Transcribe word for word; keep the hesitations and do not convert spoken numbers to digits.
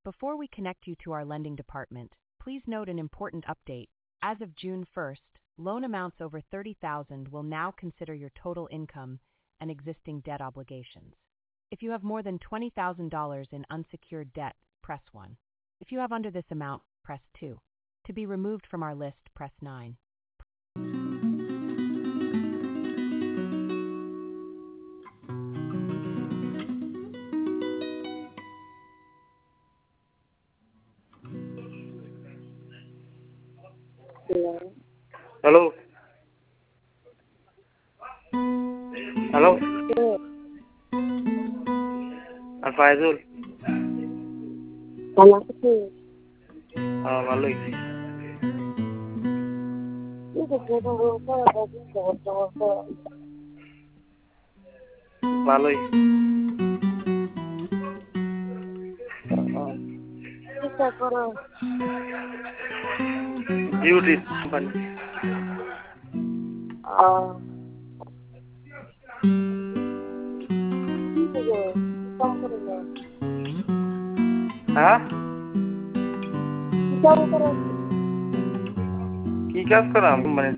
Before we connect you to our lending department, please note an important update. As of June first, loan amounts over thirty thousand dollars will now consider your total income and existing debt obligations. If you have more than twenty thousand dollars in unsecured debt, press one. If you have under this amount, press two. To be removed from our list, press nine. Hello. Hello. Al-Faizul. Anak kecil. Ah, Malik. Itu jodoh belum saya tadi cowok-cowok saya. Malik. Kita kurang. You did something. Ah. Itu je. Kamu kurang. Hah? Kamu kurang. কি কাজ করাম মানে